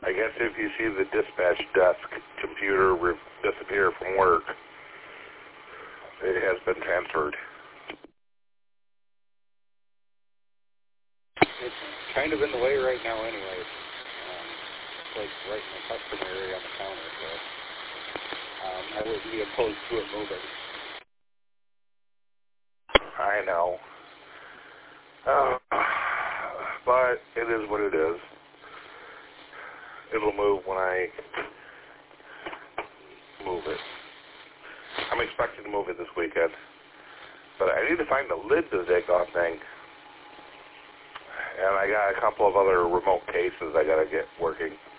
I guess if you see the dispatch desk computer disappear from work, it has been transferred. It's kind of in the way right now anyway. It's like right in the customer area on the counter, so I wouldn't be opposed to it moving. I know. But it is what it is. It'll move when I move it. I'm expecting to move it this weekend. But I need to find the lid to the daggone thing. And I got a couple of other remote cases I got to get working.